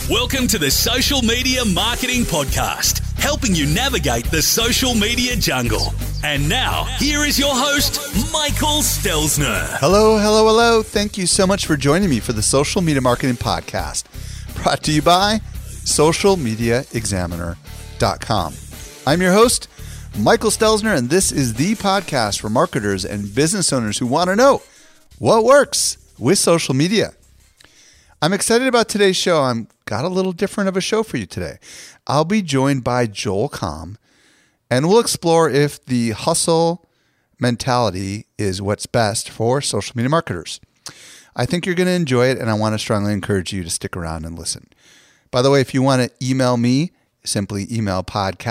Welcome to the Social Media Marketing Podcast, helping you navigate the social media jungle. And now, here is your host, Michael Stelzner. Hello. Thank you so much for joining me for the Social Media Marketing Podcast, brought to you by socialmediaexaminer.com. I'm your host, Michael Stelzner, and this is the podcast for marketers and business owners who want to know what works with social media. I'm excited about today's show. I've got a little different of a show for you today. I'll be joined by Joel Comm, and we'll explore if the hustle mentality is what's best for social media marketers. I think you're going to enjoy it, and I want to strongly encourage you to stick around and listen. By the way, if you want to email me, simply email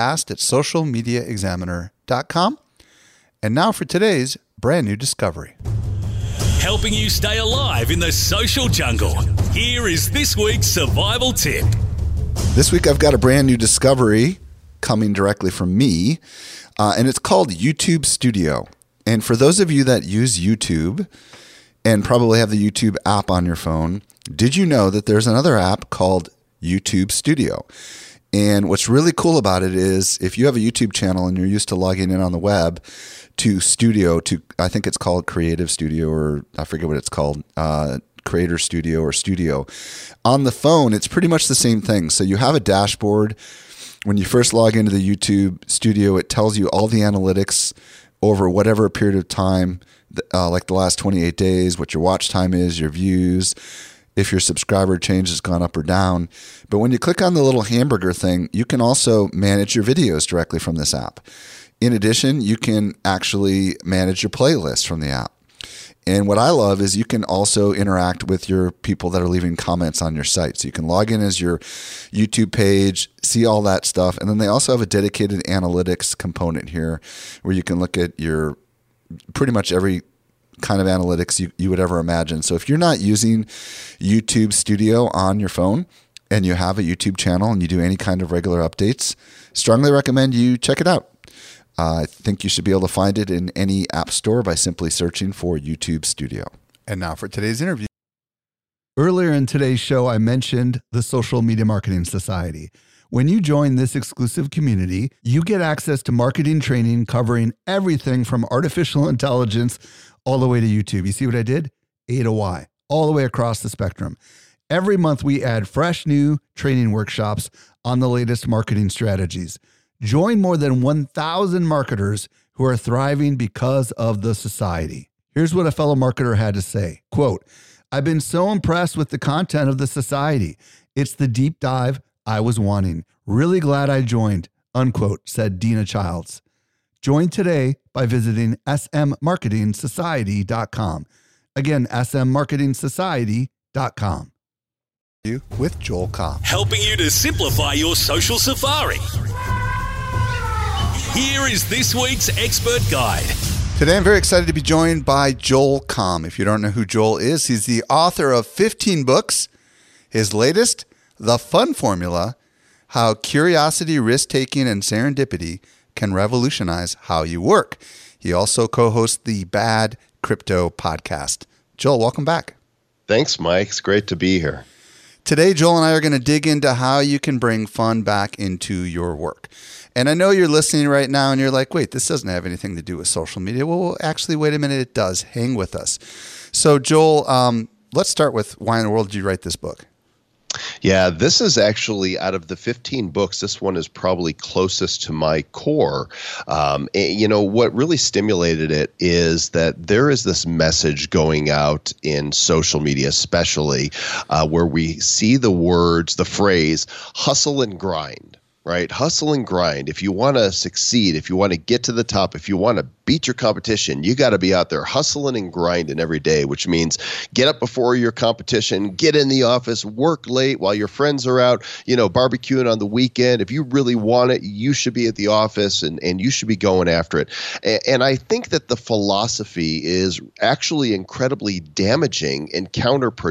podcast@socialmediaexaminer.com. And now for today's brand new discovery. Helping you stay alive in the social jungle. Here is this week's survival tip. This week I've got a brand new discovery coming directly from me, and it's called YouTube Studio. And for those of you that use YouTube and probably have the YouTube app on your phone, did you know that there's another app called YouTube Studio? And what's really cool about it is if you have a YouTube channel and you're used to logging in on the web to Studio, I think it's called Creative Studio, or I forget what it's called, Creator Studio or Studio. On the phone, it's pretty much the same thing. So you have a dashboard. When you first log into the YouTube Studio, it tells you all the analytics over whatever period of time, like the last 28 days, what your watch time is, your views, if your subscriber change has gone up or down. But when you click on the little hamburger thing, you can also manage your videos directly from this app. In addition, you can actually manage your playlist from the app. And what I love is you can also interact with your people that are leaving comments on your site. So you can log in as your YouTube page, see all that stuff. And then they also have a dedicated analytics component here where you can look at your pretty much every kind of analytics you would ever imagine. So if you're not using YouTube Studio on your phone and you have a YouTube channel and you do any kind of regular updates, strongly recommend you check it out. I think you should be able to find it in any app store by simply searching for YouTube Studio. And now for today's interview. Earlier in today's show, I mentioned the Social Media Marketing Society. When you join this exclusive community, you get access to marketing training covering everything from artificial intelligence all the way to YouTube. You see what I did? A to Y, all the way across the spectrum. Every month, we add fresh new training workshops on the latest marketing strategies. Join more than 1,000 marketers who are thriving because of the society. Here's what a fellow marketer had to say. Quote, "I've been so impressed with the content of the society. It's the deep dive I was wanting. Really glad I joined," unquote, said Dina Childs. Join today by visiting smmarketingsociety.com. Again, smmarketingsociety.com. With Joel Comm. Helping you to simplify your social safari. Here is this week's expert guide. Today, I'm very excited to be joined by Joel Comm. If you don't know who Joel is, he's the author of 15 books. His latest, The Fun Formula, How Curiosity, Risk-Taking, and Serendipity Can Revolutionize How You Work. He also co-hosts the Bad Crypto podcast. Joel, welcome back. Thanks, Mike. It's great to be here. Today, Joel and I are going to dig into how you can bring fun back into your work. And I know you're listening right now and you're like, wait, this doesn't have anything to do with social media. Well, actually, wait a minute, it does. Hang with us. So, Joel, let's start with why in the world did you write this book? Yeah, this is actually, out of the 15 books, this one is probably closest to my core. What really stimulated it is that there is this message going out in social media, especially where we see the phrase, hustle and grind. Right? Hustle and grind. If you want to succeed, if you want to get to the top, if you want to beat your competition, you got to be out there hustling and grinding every day, which means get up before your competition, get in the office, work late while your friends are out, barbecuing on the weekend. If you really want it, you should be at the office and you should be going after it. And I think that the philosophy is actually incredibly damaging and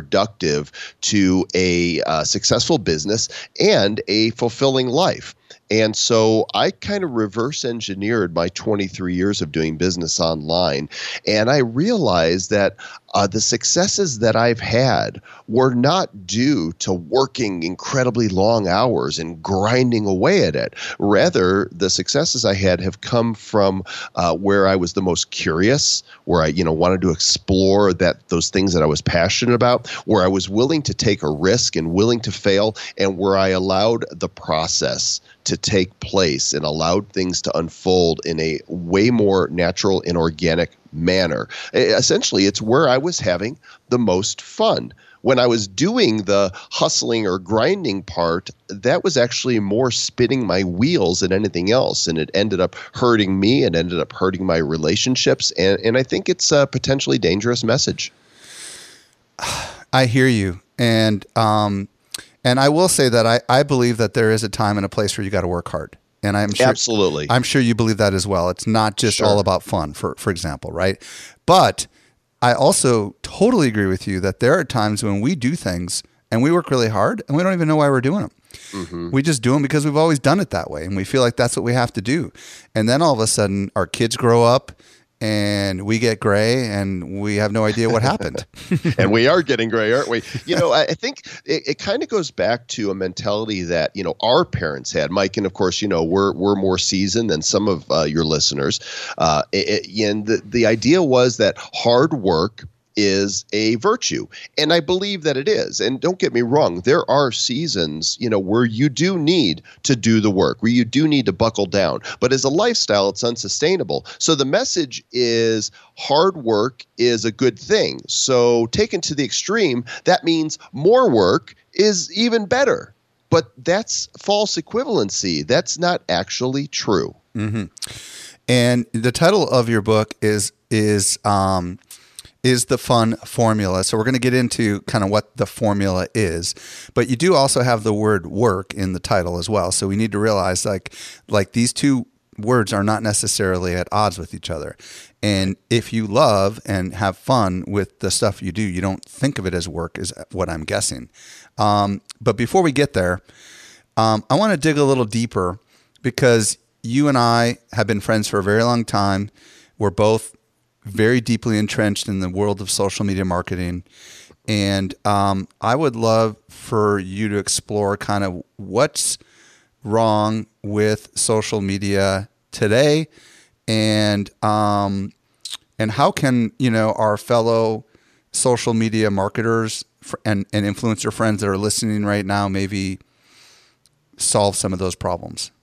counterproductive to a successful business and a fulfilling life. And so I kind of reverse engineered my 23 years of doing business online. And I realized that the successes that I've had were not due to working incredibly long hours and grinding away at it. Rather, the successes I had have come from where I was the most curious, where I wanted to explore those things that I was passionate about, where I was willing to take a risk and willing to fail, and where I allowed the process to take place and allowed things to unfold in a way more natural and organic manner. Essentially, it's where I was having the most fun. When I was doing the hustling or grinding part, that was actually more spinning my wheels than anything else. And it ended up hurting me. It ended up hurting my relationships. And I think it's a potentially dangerous message. I hear you. And I will say that I believe that there is a time and a place where you got to work hard. And I'm sure, absolutely, I'm sure you believe that as well. It's not just all about fun, for example, right? But I also totally agree with you that there are times when we do things and we work really hard and we don't even know why we're doing them. Mm-hmm. We just do them because we've always done it that way. And we feel like that's what we have to do. And then all of a sudden our kids grow up and we get gray and we have no idea what happened. And we are getting gray, aren't we? I think it kind of goes back to a mentality that, our parents had. Mike, and of course, we're more seasoned than some of your listeners. And the idea was that hard work is a virtue. And I believe that it is. And don't get me wrong, there are seasons, where you do need to do the work, where you do need to buckle down. But as a lifestyle, it's unsustainable. So the message is hard work is a good thing. So taken to the extreme, that means more work is even better. But that's false equivalency. That's not actually true. Mm-hmm. And the title of your book is the fun formula. So we're going to get into kind of what the formula is, but you do also have the word work in the title as well. So we need to realize like these two words are not necessarily at odds with each other. And if you love and have fun with the stuff you do, you don't think of it as work, is what I'm guessing. But before we get there, I want to dig a little deeper because you and I have been friends for a very long time. We're both very deeply entrenched in the world of social media marketing. And I would love for you to explore kind of what's wrong with social media today and how can, our fellow social media marketers and influencer friends that are listening right now maybe solve some of those problems?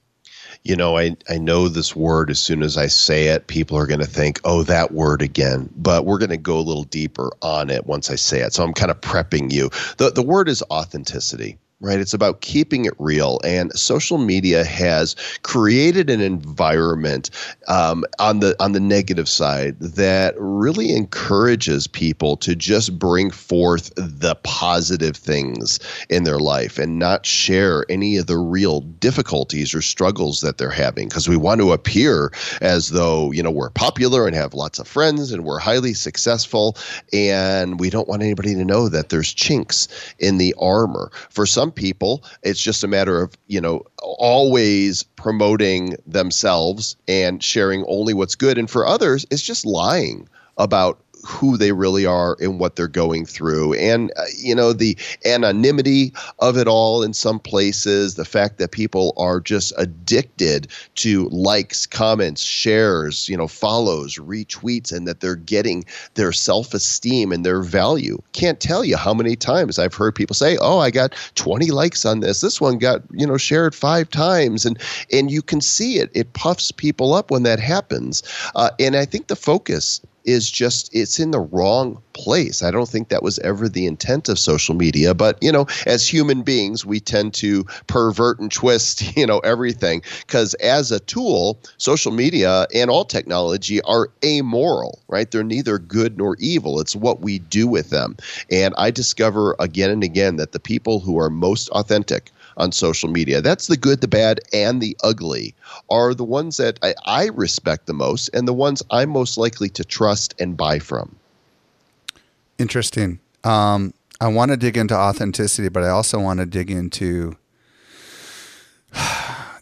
I know this word, as soon as I say it, people are going to think, oh, that word again. But we're going to go a little deeper on it once I say it. So I'm kind of prepping you. The word is authenticity. Right. It's about keeping it real. And social media has created an environment on the negative side that really encourages people to just bring forth the positive things in their life and not share any of the real difficulties or struggles that they're having, because we want to appear as though, we're popular and have lots of friends and we're highly successful. And we don't want anybody to know that there's chinks in the armor. For some people, it's just a matter of, always promoting themselves and sharing only what's good. And for others, it's just lying about who they really are and what they're going through. And, the anonymity of it all in some places, the fact that people are just addicted to likes, comments, shares, follows, retweets, and that they're getting their self-esteem and their value. Can't tell you how many times I've heard people say, oh, I got 20 likes on this. This one got, shared 5 times. And you can see it. It puffs people up when that happens. And I think the focus is just, it's in the wrong place. I don't think that was ever the intent of social media. But, as human beings, we tend to pervert and twist, everything. Because as a tool, social media and all technology are amoral, right? They're neither good nor evil. It's what we do with them. And I discover again and again that the people who are most authentic on social media, that's the good, the bad, and the ugly, are the ones that I respect the most and the ones I'm most likely to trust and buy from. Interesting. I want to dig into authenticity, but I also want to dig into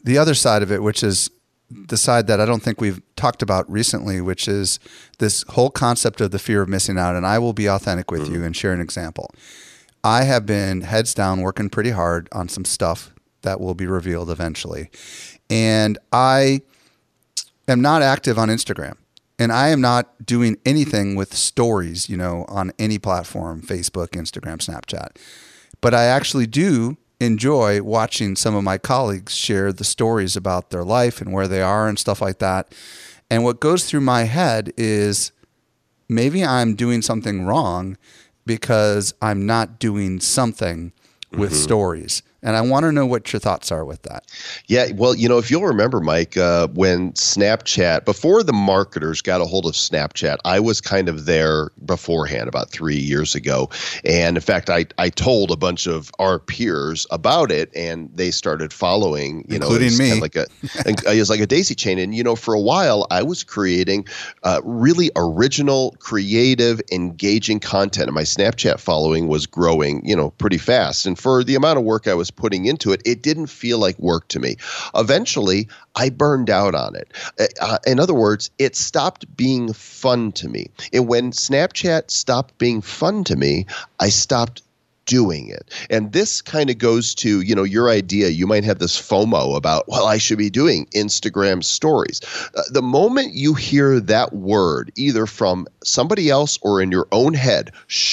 the other side of it, which is the side that I don't think we've talked about recently, which is this whole concept of the fear of missing out. And I will be authentic with you and share an example. I have been heads down working pretty hard on some stuff that will be revealed eventually. And I am not active on Instagram. And I am not doing anything with stories, on any platform, Facebook, Instagram, Snapchat. But I actually do enjoy watching some of my colleagues share the stories about their life and where they are and stuff like that. And what goes through my head is maybe I'm doing something wrong because I'm not doing something with stories. And I want to know what your thoughts are with that. Yeah, well, if you'll remember, Mike, when Snapchat, before the marketers got a hold of Snapchat, I was kind of there beforehand about 3 years ago. And in fact, I told a bunch of our peers about it, and they started following, including me. It was like a daisy chain. And, for a while, I was creating really original, creative, engaging content. And my Snapchat following was growing, pretty fast. And for the amount of work I was putting into it, it didn't feel like work to me. Eventually, I burned out on it. In other words, it stopped being fun to me. And when Snapchat stopped being fun to me, I stopped doing it. And this kind of goes to, your idea. You might have this FOMO about, I should be doing Instagram stories. The moment you hear that word, either from somebody else or in your own head,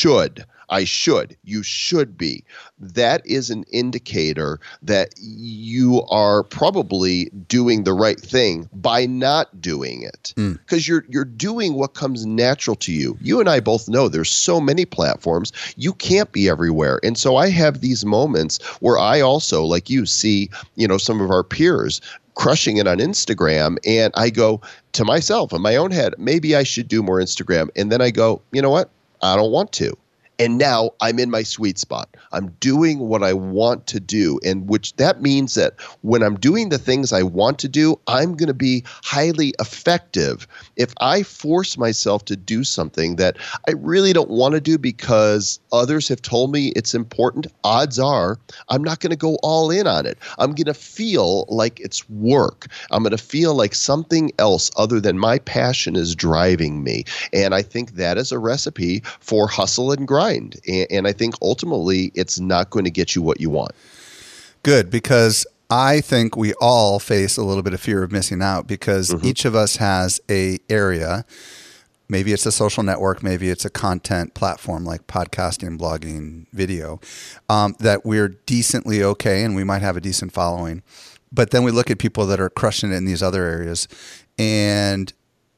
you should be, that is an indicator that you are probably doing the right thing by not doing it. Because you're doing what comes natural to you. You and I both know there's so many platforms, you can't be everywhere. And so I have these moments where I also, like you, see, some of our peers crushing it on Instagram, and I go to myself in my own head, maybe I should do more Instagram. And then I go, you know what? I don't want to. And now I'm in my sweet spot. I'm doing what I want to do, and which that means that when I'm doing the things I want to do, I'm going to be highly effective. If I force myself to do something that I really don't want to do because others have told me it's important, odds are I'm not going to go all in on it. I'm going to feel like it's work. I'm going to feel like something else other than my passion is driving me. And I think that is a recipe for hustle and grind. And I think ultimately it's not going to get you what you want. Good, because I think we all face a little bit of fear of missing out because each of us has a area. Maybe it's a social network, maybe it's a content platform like podcasting, blogging, video, that we're decently okay and we might have a decent following. But then we look at people that are crushing it in these other areas. And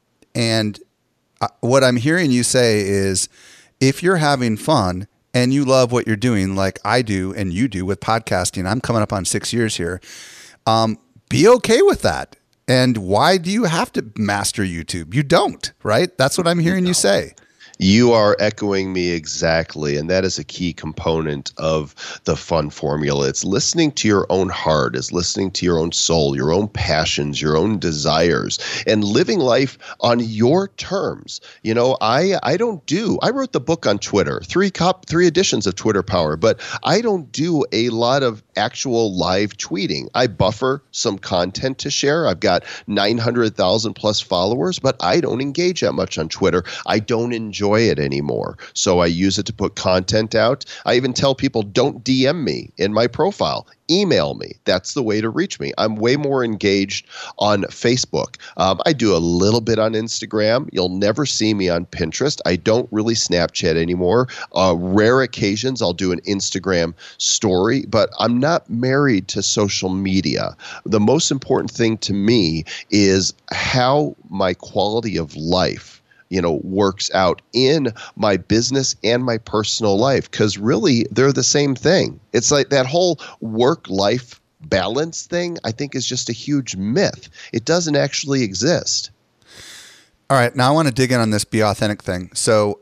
what I'm hearing you say is, if you're having fun and you love what you're doing, like I do and you do with podcasting, I'm coming up on 6 years here, be okay with that. And why do you have to master YouTube? You don't, right? That's what I'm hearing you say. You are echoing me exactly, and that is a key component of the fun formula. It's listening to your own heart, it's listening to your own soul, your own passions, your own desires, and living life on your terms. I wrote the book on Twitter, three editions of Twitter Power, but I don't do a lot of actual live tweeting. I buffer some content to share. I've got 900,000 plus followers, but I don't engage that much on Twitter. I don't enjoy it anymore. So I use it to put content out. I even tell people, don't DM me in my profile. Email me. That's the way to reach me. I'm way more engaged on Facebook. I do a little bit on Instagram. You'll never see me on Pinterest. I don't really Snapchat anymore. Rare occasions, I'll do an Instagram story, but I'm not married to social media. The most important thing to me is how my quality of life works out in my business and my personal life, because really they're the same thing. It's like that whole work-life balance thing, I think, is just a huge myth. It doesn't actually exist. All right. Now I want to dig in on this be authentic thing. So,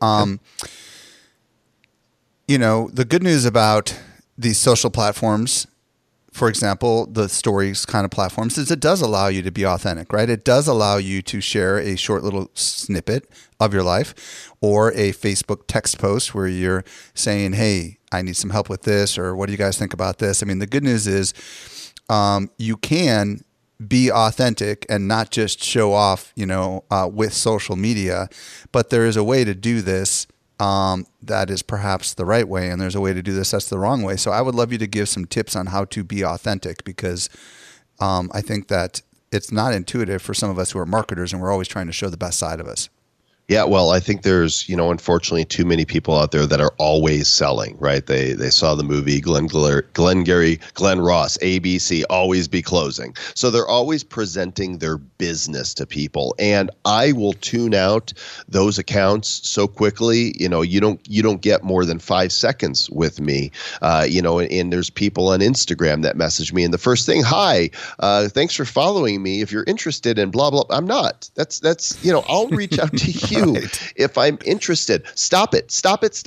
the good news about these social platforms, for example, the stories kind of platforms, is it does allow you to be authentic, right? It does allow you to share a short little snippet of your life or a Facebook text post where you're saying, hey, I need some help with this, or what do you guys think about this? I mean, the good news is you can be authentic and not just show off, with social media, but there is a way to do this that is perhaps the right way, and there's a way to do this that's the wrong way. So I would love you to give some tips on how to be authentic, because I think that it's not intuitive for some of us who are marketers, and we're always trying to show the best side of us. Yeah, well, I think there's, unfortunately too many people out there that are always selling, right? They saw the movie Glenn Ross, ABC, always be closing. So they're always presenting their business to people. And I will tune out those accounts so quickly. You don't get more than 5 seconds with me. And there's people on Instagram that message me, and the first thing, hi, thanks for following me. If you're interested in blah, blah, I'm not. That's I'll reach out to you. Right. If I'm interested. Stop it.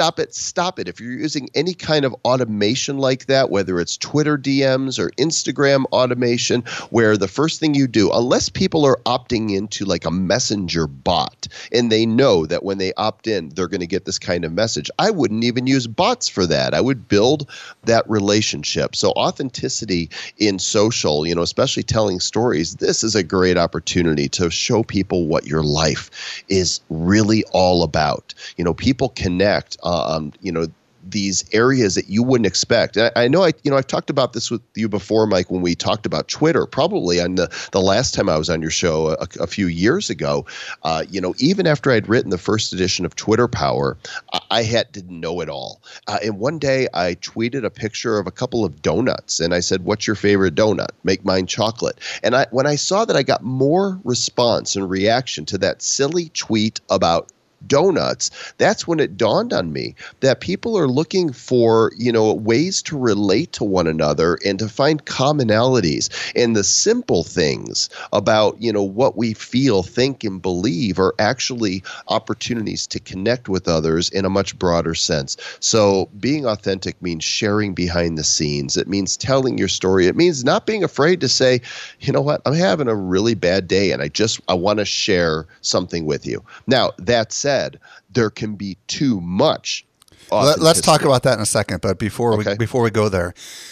If you're using any kind of automation like that, whether it's Twitter DMs or Instagram automation, where the first thing you do, unless people are opting into like a messenger bot and they know that when they opt in, they're going to get this kind of message, I wouldn't even use bots for that. I would build that relationship. So authenticity in social, especially telling stories, this is a great opportunity to show people what your life is really all about. People connect these areas that you wouldn't expect. I know I've talked about this with you before, Mike, when we talked about Twitter, probably on the last time I was on your show a few years ago. Even after I'd written the first edition of Twitter Power, I didn't know it all. And one day I tweeted a picture of a couple of donuts, and I said, "What's your favorite donut? Make mine chocolate." And when I saw that I got more response and reaction to that silly tweet about donuts, that's when it dawned on me that people are looking for, ways to relate to one another and to find commonalities. And the simple things about, what we feel, think, and believe are actually opportunities to connect with others in a much broader sense. So being authentic means sharing behind the scenes. It means telling your story. It means not being afraid to say, you know what, I'm having a really bad day and I want to share something with you. Now, that said, there can be too much. Let's talk about that in a second. But before we go there,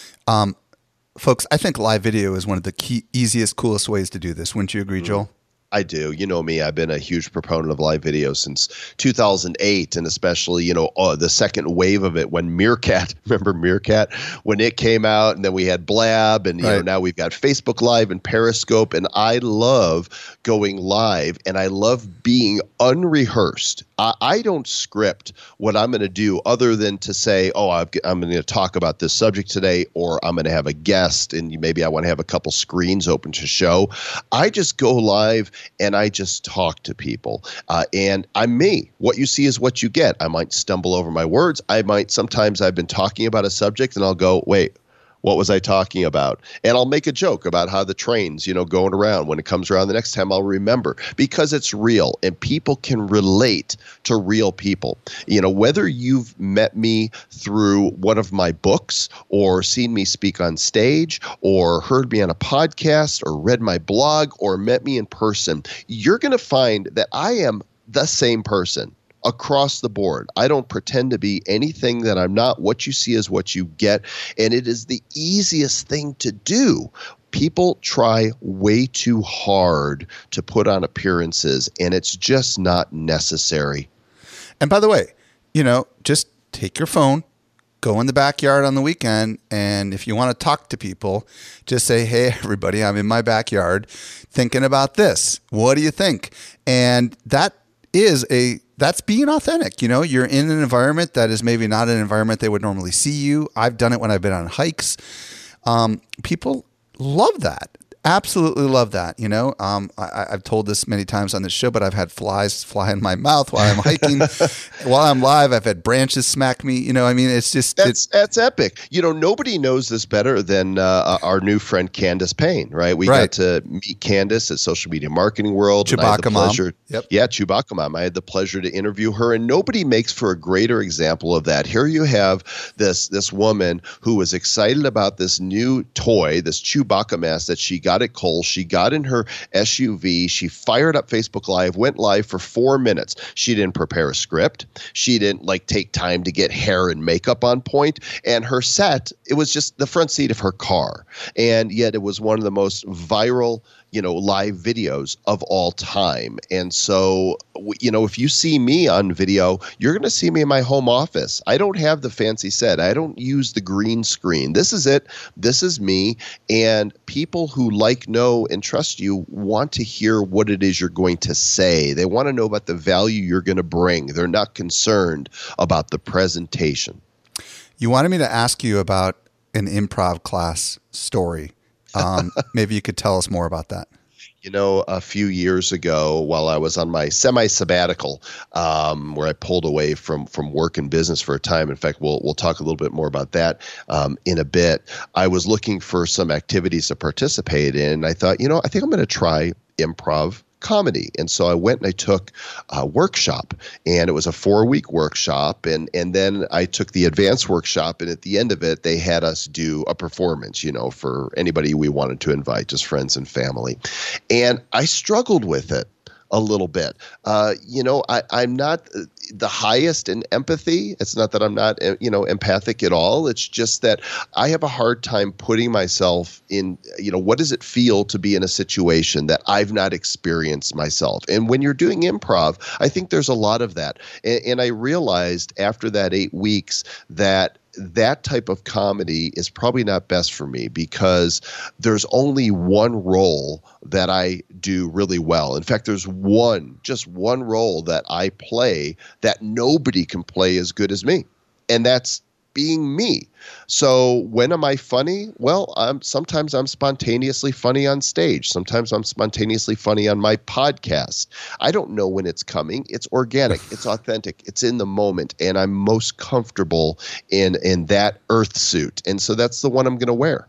folks, I think live video is one of the easiest, coolest ways to do this. Wouldn't you agree, Joel? I do. You know me, I've been a huge proponent of live video since 2008, and especially, the second wave of it when remember Meerkat, when it came out, and then we had Blab, and now we've got Facebook Live and Periscope, and I love going live, and I love being unrehearsed. I don't script what I'm going to do other than to say, I'm going to talk about this subject today, or I'm going to have a guest, and maybe I want to have a couple screens open to show. I just go live and I just talk to people. And I'm me. What you see is what you get. I might stumble over my words. Sometimes I've been talking about a subject and I'll go, wait, what was I talking about? And I'll make a joke about how the train's, going around. When it comes around the next time, I'll remember, because it's real and people can relate to real people. Whether you've met me through one of my books or seen me speak on stage or heard me on a podcast or read my blog or met me in person, you're going to find that I am the same person across the board. I don't pretend to be anything that I'm not. What you see is what you get. And it is the easiest thing to do. People try way too hard to put on appearances, and it's just not necessary. And by the way, just take your phone, go in the backyard on the weekend, and if you want to talk to people, just say, "Hey, everybody, I'm in my backyard thinking about this. What do you think?" And that's being authentic. You're in an environment that is maybe not an environment they would normally see you. I've done it when I've been on hikes. People love that. Absolutely love that. I've told this many times on this show, but I've had flies fly in my mouth while I'm hiking. While I'm live, I've had branches smack me. It's just that's epic. Nobody knows this better than our new friend Candace Payne, right? We got to meet Candace at Social Media Marketing World. Chewbacca Mom. Yep. Yeah, Chewbacca Mom. I had the pleasure to interview her, and nobody makes for a greater example of that. Here you have this woman who was excited about this new toy, this Chewbacca mask that she got got at Kohl's. She got in her SUV. She fired up Facebook Live, went live for 4 minutes. She didn't prepare a script. She didn't take time to get hair and makeup on point. And her set, it was just the front seat of her car. And yet it was one of the most viral live videos of all time. And so, if you see me on video, you're going to see me in my home office. I don't have the fancy set. I don't use the green screen. This is it. This is me. And people who know, and trust you want to hear what it is you're going to say. They want to know about the value you're going to bring. They're not concerned about the presentation. You wanted me to ask you about an improv class story. Maybe you could tell us more about that. A few years ago, while I was on my semi-sabbatical, where I pulled away from work and business for a time. In fact, we'll talk a little bit more about that in a bit. I was looking for some activities to participate in. I thought, I think I'm going to try improv comedy. And so I went and I took a workshop, and it was a 4-week workshop. And then I took the advanced workshop, and at the end of it, they had us do a performance, for anybody we wanted to invite, just friends and family. And I struggled with it a little bit. I'm not the highest in empathy. It's not that I'm not, empathic at all. It's just that I have a hard time putting myself in, what does it feel to be in a situation that I've not experienced myself? And when you're doing improv, I think there's a lot of that. And I realized after that 8 weeks that type of comedy is probably not best for me, because there's only one role that I do really well. In fact, there's just one role that I play that nobody can play as good as me, and that's being me. So when am I funny? Well, sometimes I'm spontaneously funny on stage. Sometimes I'm spontaneously funny on my podcast. I don't know when it's coming. It's organic. It's authentic. It's in the moment. And I'm most comfortable in that earth suit. And so that's the one I'm going to wear.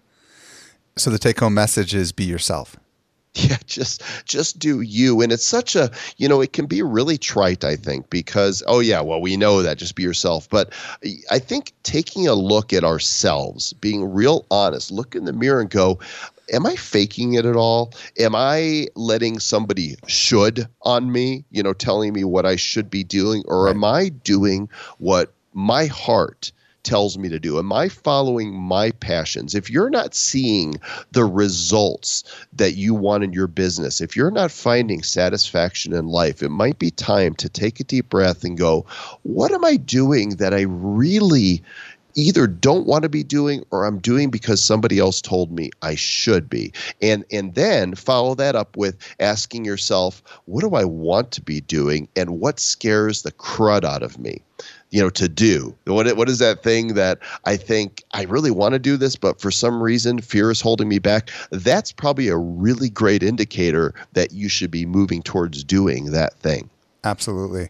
So the take-home message is be yourself. Yeah, just do you. And it's such a, it can be really trite, I think, because, we know that, just be yourself. But I think taking a look at ourselves, being real honest, look in the mirror and go, am I faking it at all? Am I letting somebody should on me, telling me what I should be doing? Or am I doing what my heart tells me to do? Am I following my passions? If you're not seeing the results that you want in your business, if you're not finding satisfaction in life, it might be time to take a deep breath and go, what am I doing that I really either don't want to be doing, or I'm doing because somebody else told me I should be? And then follow that up with asking yourself, what do I want to be doing, and what scares the crud out of me? To do. What is that thing that I think I really want to do this, but for some reason fear is holding me back? That's probably a really great indicator that you should be moving towards doing that thing. Absolutely.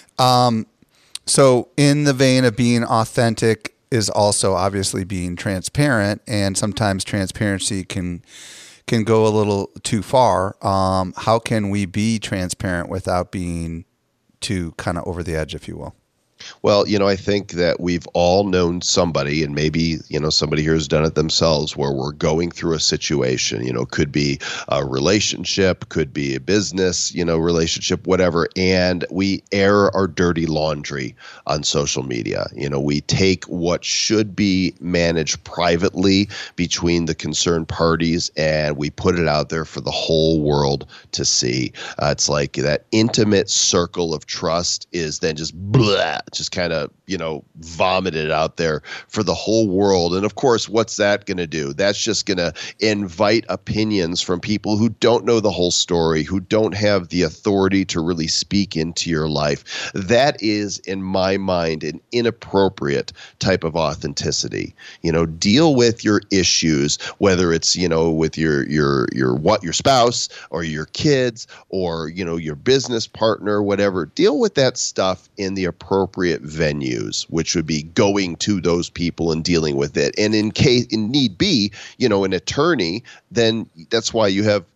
So in the vein of being authentic is also obviously being transparent, and sometimes transparency can go a little too far. How can we be transparent without being too kind of over the edge, if you will? Well, I think that we've all known somebody, and maybe, somebody here has done it themselves, where we're going through a situation, could be a relationship, could be a business, relationship, whatever. And we air our dirty laundry on social media. We take what should be managed privately between the concerned parties, and we put it out there for the whole world to see. It's like that intimate circle of trust is then just blah, just kind of, vomited out there for the whole world. And of course, what's that going to do? That's just going to invite opinions from people who don't know the whole story, who don't have the authority to really speak into your life. That is, in my mind, an inappropriate type of authenticity. Deal with your issues, whether it's, with your spouse or your kids or, your business partner, whatever. Deal with that stuff in the appropriate venues, which would be going to those people and dealing with it. And in need be, an attorney, then that's why you have,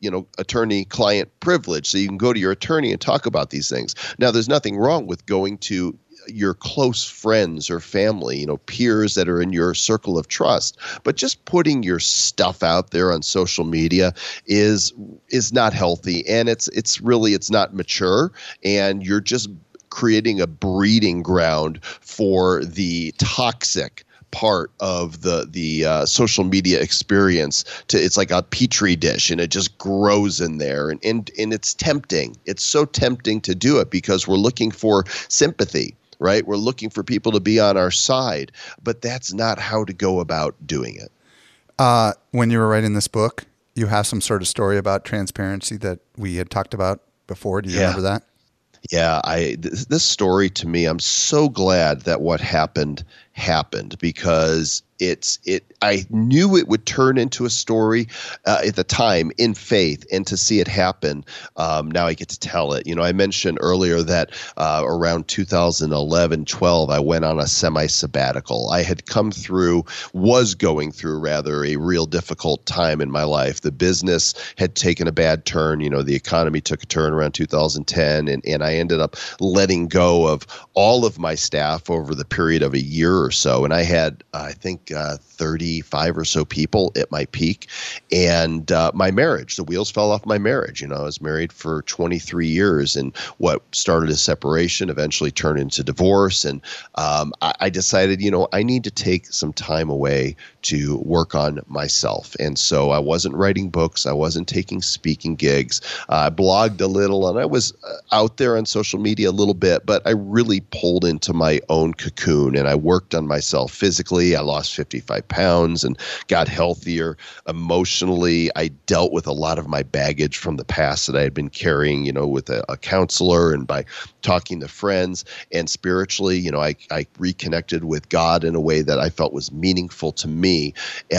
attorney-client privilege. So you can go to your attorney and talk about these things. Now, there's nothing wrong with going to your close friends or family, peers that are in your circle of trust. But just putting your stuff out there on social media is not healthy, and it's not mature, and you're just creating a breeding ground for the toxic part of the social media experience. It's like a petri dish, and it just grows in there, and it's tempting. It's so tempting to do it because we're looking for sympathy, right? We're looking for people to be on our side, but that's not how to go about doing it. When you were writing this book, you have some sort of story about transparency that we had talked about before. Do you remember that? Yeah, this story to me, I'm so glad that what happened because I knew it would turn into a story at the time in faith, and to see it happen, now I get to tell it. I mentioned earlier that around 2011, 12, I went on a semi-sabbatical. I had was going through a real difficult time in my life. The business had taken a bad turn. The economy took a turn around 2010, and I ended up letting go of all of my staff over the period of a year or so. And I had, I think, 35 or so people at my peak, and my marriage, the wheels fell off my marriage. I was married for 23 years, and what started as separation eventually turned into divorce. And I decided, I need to take some time away to work on myself. And so I wasn't writing books. I wasn't taking speaking gigs. I blogged a little, and I was out there on social media a little bit, but I really pulled into my own cocoon, and I worked on myself physically. I lost 55 pounds and got healthier. Emotionally, I dealt with a lot of my baggage from the past that I had been carrying, with a counselor and by talking to friends. And spiritually, I reconnected with God in a way that I felt was meaningful to me.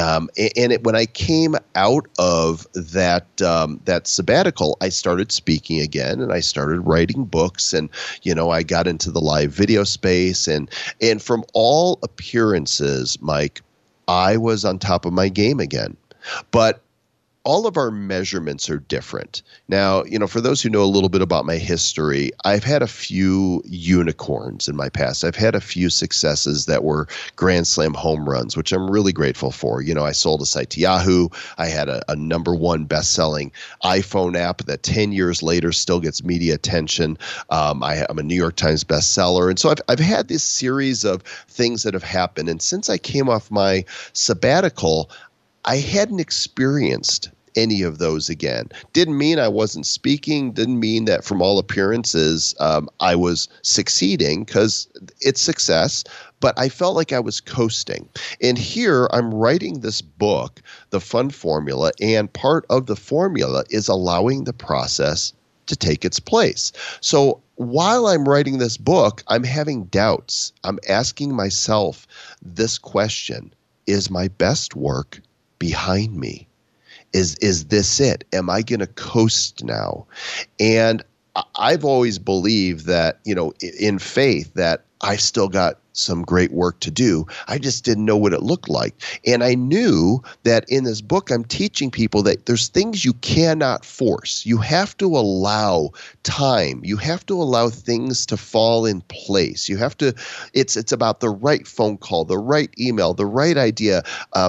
When I came out of that sabbatical, I started speaking again, and I started writing books, and I got into the live video space, and from all appearances, Mike, I was on top of my game again. But all of our measurements are different. Now, for those who know a little bit about my history, I've had a few unicorns in my past. I've had a few successes that were Grand Slam home runs, which I'm really grateful for. I sold a site to Yahoo. I had a #1 best-selling iPhone app that 10 years later still gets media attention. I'm a New York Times bestseller. And so I've had this series of things that have happened. And since I came off my sabbatical, I hadn't experienced any of those again. Didn't mean I wasn't speaking. Didn't mean that from all appearances I was succeeding, because it's success. But I felt like I was coasting. And here I'm writing this book, The Fun Formula, and part of the formula is allowing the process to take its place. So while I'm writing this book, I'm having doubts. I'm asking myself this question: is my best work behind me? Is this it? Am I going to coast now? And I've always believed that, in faith, that I still got some great work to do. I just didn't know what it looked like. And I knew that in this book, I'm teaching people that there's things you cannot force. You have to allow time. You have to allow things to fall in place. You have to, it's about the right phone call, the right email, the right idea,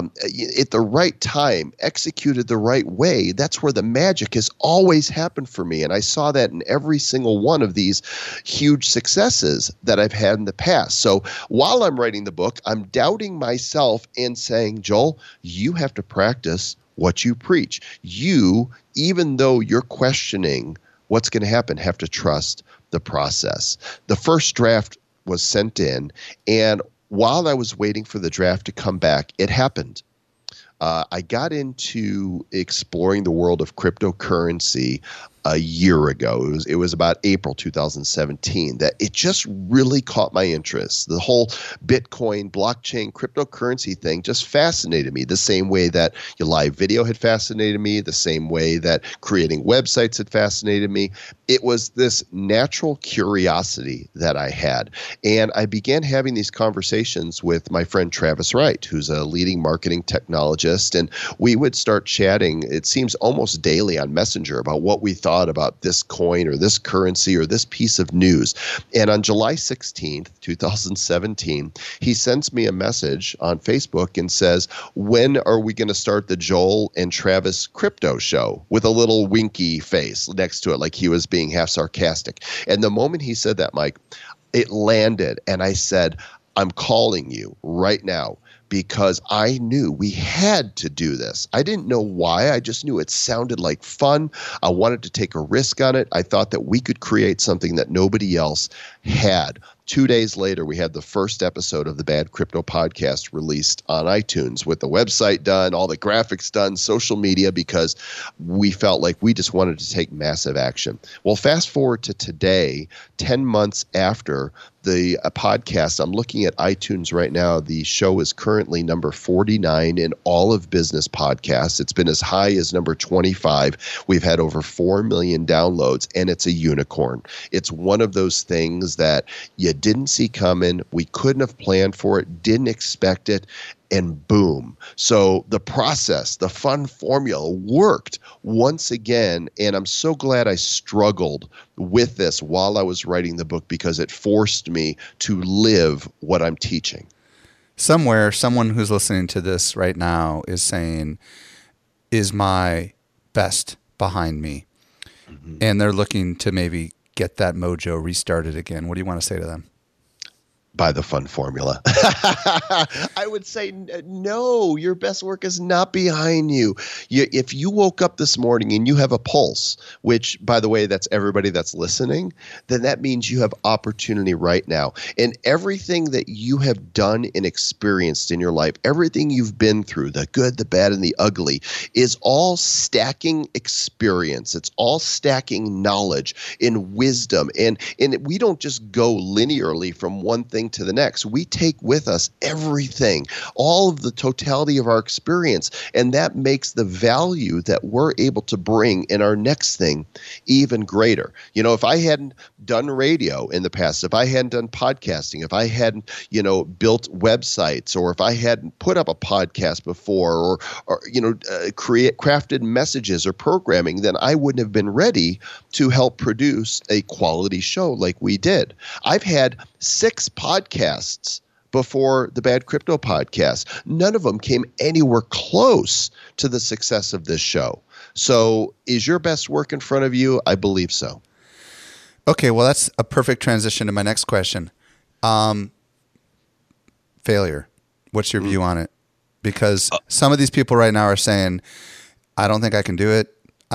at the right time, executed the right way. That's where the magic has always happened for me. And I saw that in every single one of these huge successes that I've had in the past. So while I'm writing the book, I'm doubting myself and saying, Joel, you have to practice what you preach. You, even though you're questioning what's going to happen, have to trust the process. The first draft was sent in, and while I was waiting for the draft to come back, it happened. I got into exploring the world of cryptocurrency a year ago. It was about April 2017 that it just really caught my interest. The whole Bitcoin, blockchain, cryptocurrency thing just fascinated me, the same way that your live video had fascinated me, the same way that creating websites had fascinated me. It was this natural curiosity that I had. And I began having these conversations with my friend Travis Wright, who's a leading marketing technologist. And we would start chatting, it seems almost daily, on Messenger about what we thought thought about this coin or this currency or this piece of news. And on July 16th, 2017, he sends me a message on Facebook and says, when are we going to start the Joel and Travis crypto show, with a little winky face next to it, like he was being half sarcastic. And the moment he said that, Mike, it landed. And I said, I'm calling you right now, because I knew we had to do this. I didn't know why. I just knew it sounded like fun. I wanted to take a risk on it. I thought that we could create something that nobody else had. 2 days later, we had the first episode of the Bad Crypto Podcast released on iTunes, with the website done, all the graphics done, social media, because we felt like we just wanted to take massive action. Well, fast forward to today, 10 months after the podcast, I'm looking at iTunes right now. The show is currently number 49 in all of business podcasts. It's been as high as number 25. We've had over 4 million downloads, and it's a unicorn. It's one of those things that you didn't see coming. We couldn't have planned for it, didn't expect it, and boom. So the process, the fun formula worked once again. And I'm so glad I struggled with this while I was writing the book, because it forced me to live what I'm teaching. Somewhere, someone who's listening to this right now is saying, is my best behind me? Mm-hmm. And they're looking to maybe get that mojo restarted again. What do you want to say to them? By the fun formula. I would say no, your best work is not behind you. If you woke up this morning and you have a pulse, which, by the way, that's everybody that's listening, then that means you have opportunity right now. And everything that you have done and experienced in your life, everything you've been through, the good, the bad, and the ugly, is all stacking experience. It's all stacking knowledge and wisdom. And we don't just go linearly from one thing to the next. We take with us everything, all of the totality of our experience, and that makes the value that we're able to bring in our next thing even greater. You know, if I hadn't done radio in the past, if I hadn't done podcasting, if I hadn't, built websites, or if I hadn't put up a podcast before, or crafted messages or programming, then I wouldn't have been ready to help produce a quality show like we did. I've had 6 podcasts before the Bad Crypto Podcast. None of them came anywhere close to the success of this show. So is your best work in front of you? I believe so. Okay, well, that's a perfect transition to my next question. Failure. What's your view on it? Because some of these people right now are saying, I don't think I can do it,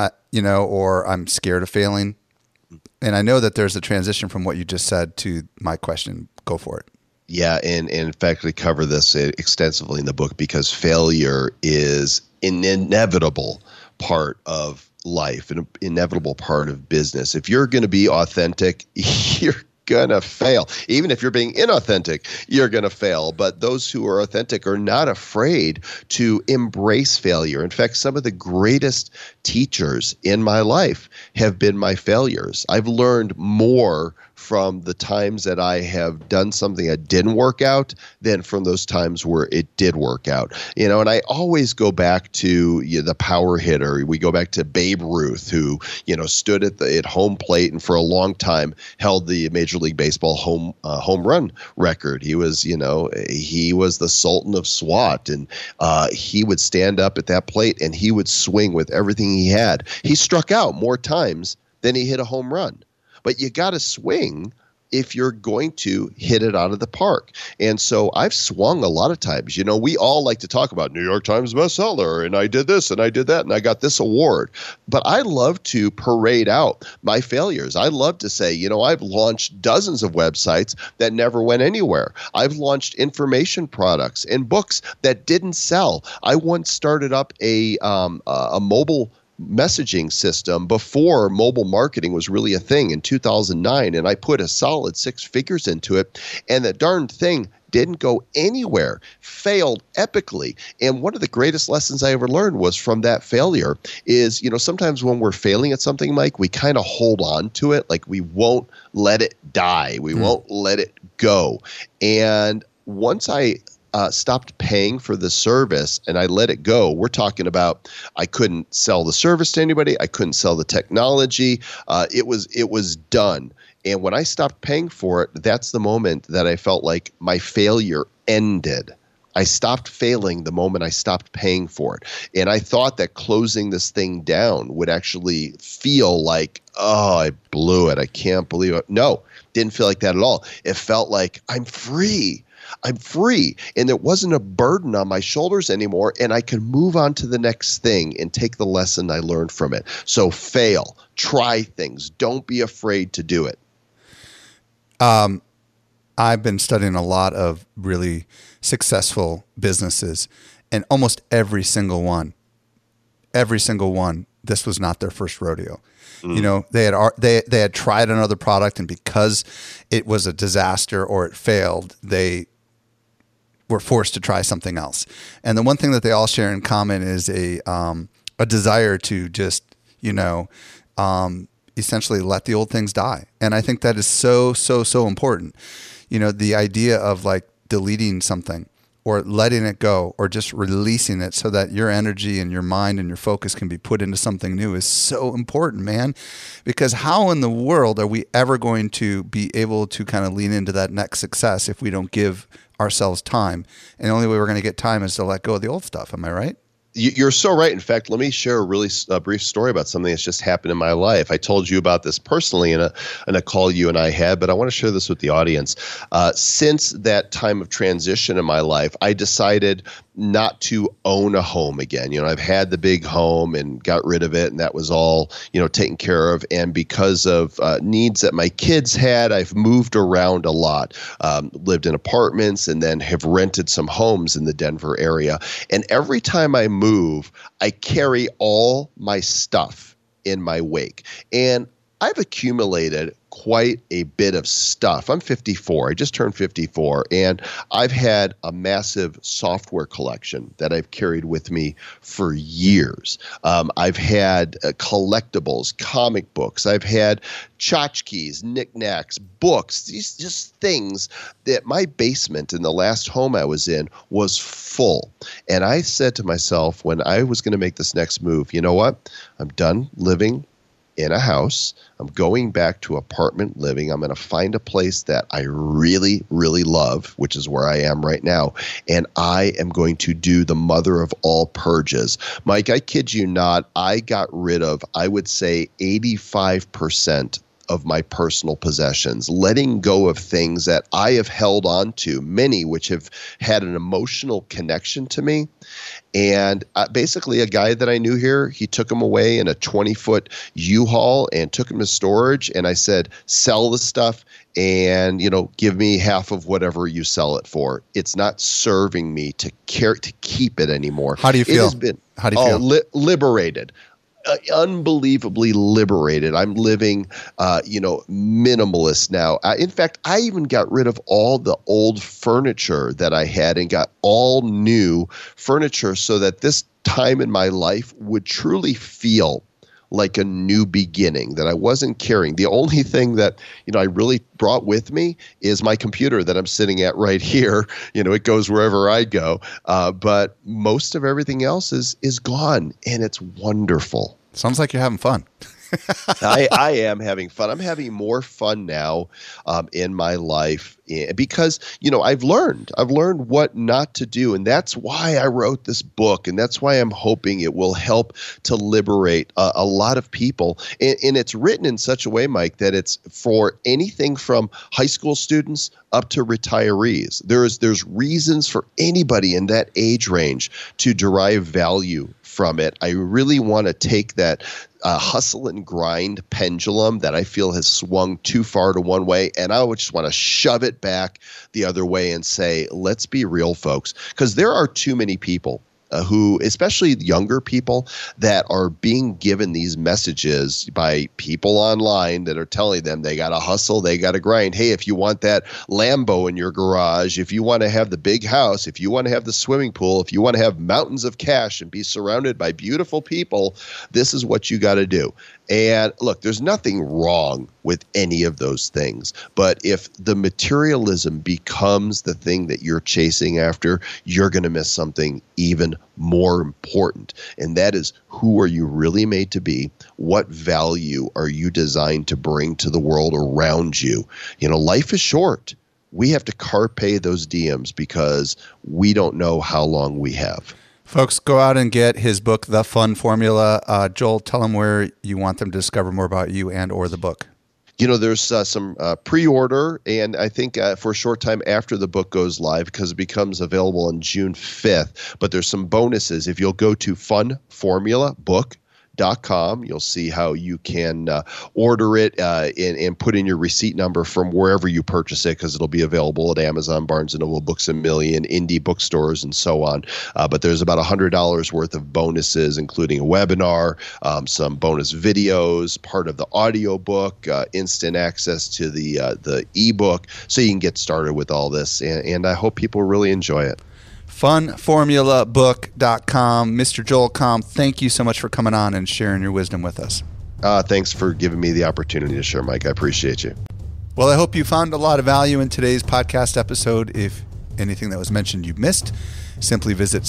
or I'm scared of failing. And I know that there's a transition from what you just said to my question. Go for it. Yeah, and in fact, we cover this extensively in the book, because failure is an inevitable part of life, an inevitable part of business. If you're going to be authentic, you're going to fail. Even if you're being inauthentic, you're going to fail. But those who are authentic are not afraid to embrace failure. In fact, some of the greatest teachers in my life have been my failures. I've learned more from the times that I have done something that didn't work out than from those times where it did work out. And I always go back to the power hitter. We go back to Babe Ruth, who, stood at home plate and for a long time held the Major League Baseball home run record. He was, he was the Sultan of SWAT, and he would stand up at that plate and he would swing with everything he had. He struck out more times than he hit a home run. But you got to swing if you're going to hit it out of the park. And so I've swung a lot of times. We all like to talk about New York Times bestseller, and I did this and I did that and I got this award. But I love to parade out my failures. I love to say, I've launched dozens of websites that never went anywhere. I've launched information products and books that didn't sell. I once started up a mobile messaging system before mobile marketing was really a thing in 2009, and I put a solid 6 figures into it, and the darn thing didn't go anywhere, failed epically. And one of the greatest lessons I ever learned was from that failure is, sometimes when we're failing at something, Mike, we kind of hold on to it. Like we won't let it die. We won't let it go. And once I stopped paying for the service and I let it go, we're talking about I couldn't sell the service to anybody. I couldn't sell the technology. It was done. And when I stopped paying for it, that's the moment that I felt like my failure ended. I stopped failing the moment I stopped paying for it. And I thought that closing this thing down would actually feel like, oh, I blew it. I can't believe it. No, didn't feel like that at all. It felt like I'm free. I'm free. And it wasn't a burden on my shoulders anymore. And I could move on to the next thing and take the lesson I learned from it. So fail, try things. Don't be afraid to do it. I've been studying a lot of really successful businesses, and almost every single one, this was not their first rodeo. You know, they had tried another product, and because it was a disaster or it failed, they were forced to try something else. And the one thing that they all share in common is a desire to just, essentially let the old things die. And I think that is so important. The idea of like deleting something or letting it go or just releasing it so that your energy and your mind and your focus can be put into something new is so important, man. Because how in the world are we ever going to be able to kind of lean into that next success if we don't give ourselves time? And the only way we're going to get time is to let go of the old stuff. Am I right? You're so right. In fact, let me share a really brief story about something that's just happened in my life. I told you about this personally in a call you and I had, but I want to share this with the audience. Since that time of transition in my life, I decided not to own a home again. I've had the big home and got rid of it, and that was all, taken care of. And because of needs that my kids had, I've moved around a lot, lived in apartments, and then have rented some homes in the Denver area. And every time I move, I carry all my stuff in my wake. And I've accumulated quite a bit of stuff. I'm 54. I just turned 54. And I've had a massive software collection that I've carried with me for years. I've had collectibles, comic books. I've had tchotchkes, knickknacks, books, these just things that my basement in the last home I was in was full. And I said to myself when I was going to make this next move, you know what? I'm done living in a house. I'm going back to apartment living. I'm going to find a place that I really, really love, which is where I am right now. And I am going to do the mother of all purges. Mike, I kid you not, I got rid of, I would say, 85% of my personal possessions, letting go of things that I have held on to, many which have had an emotional connection to me. And basically a guy that I knew here, he took them away in a 20-foot U-Haul and took them to storage. And I said, sell the stuff and, give me half of whatever you sell it for. It's not serving me to keep it anymore. How do you feel? How do you feel? Liberated. Unbelievably liberated. I'm living, minimalist now. In fact, I even got rid of all the old furniture that I had and got all new furniture so that this time in my life would truly feel like a new beginning, that I wasn't carrying. The only thing that, I really brought with me is my computer that I'm sitting at right here. It goes wherever I go. But most of everything else is gone, and it's wonderful. Sounds like you're having fun. I am having fun. I'm having more fun now in my life because, I've learned what not to do. And that's why I wrote this book. And that's why I'm hoping it will help to liberate a lot of people. And it's written in such a way, Mike, that it's for anything from high school students up to retirees. There's reasons for anybody in that age range to derive value from it. I really want to take that hustle and grind pendulum that I feel has swung too far to one way, and I would just want to shove it back the other way and say, let's be real, folks, because there are too many people who, especially younger people, that are being given these messages by people online that are telling them they got to hustle, they got to grind. Hey, if you want that Lambo in your garage, if you want to have the big house, if you want to have the swimming pool, if you want to have mountains of cash and be surrounded by beautiful people, this is what you got to do. And look, there's nothing wrong with any of those things. But if the materialism becomes the thing that you're chasing after, you're going to miss something even more important. And that is, who are you really made to be? What value are you designed to bring to the world around you? Life is short. We have to carpe those diems because we don't know how long we have. Folks, go out and get his book, The Fun Formula. Joel, tell them where you want them to discover more about you and or the book. There's some pre-order, and I think for a short time after the book goes live, because it becomes available on June 5th. But there's some bonuses. If you'll go to funformulabook.com, you'll see how you can order it and put in your receipt number from wherever you purchase it, because it'll be available at Amazon, Barnes & Noble, Books A Million, indie bookstores, and so on. But there's about $100 worth of bonuses, including a webinar, some bonus videos, part of the audio book, instant access to the ebook, so you can get started with all this. And I hope people really enjoy it. Funformulabook.com. Mr. Joel Comm, thank you so much for coming on and sharing your wisdom with us. Thanks for giving me the opportunity to share, Mike. I appreciate you. Well, I hope you found a lot of value in today's podcast episode. If anything that was mentioned you missed, simply visit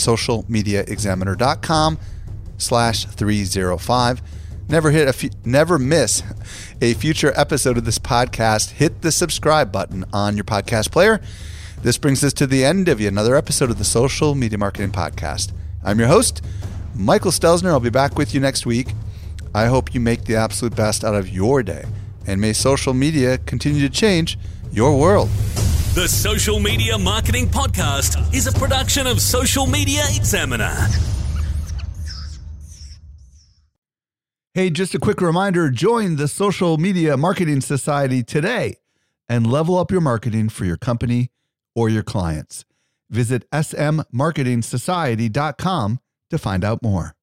socialmediaexaminer.com/305. Never miss a future episode of this podcast. Hit the subscribe button on your podcast player. This brings us to the end of another episode of the Social Media Marketing Podcast. I'm your host, Michael Stelzner. I'll be back with you next week. I hope you make the absolute best out of your day, and may social media continue to change your world. The Social Media Marketing Podcast is a production of Social Media Examiner. Hey, just a quick reminder, join the Social Media Marketing Society today and level up your marketing for your company or your clients. Visit smmarketingsociety.com to find out more.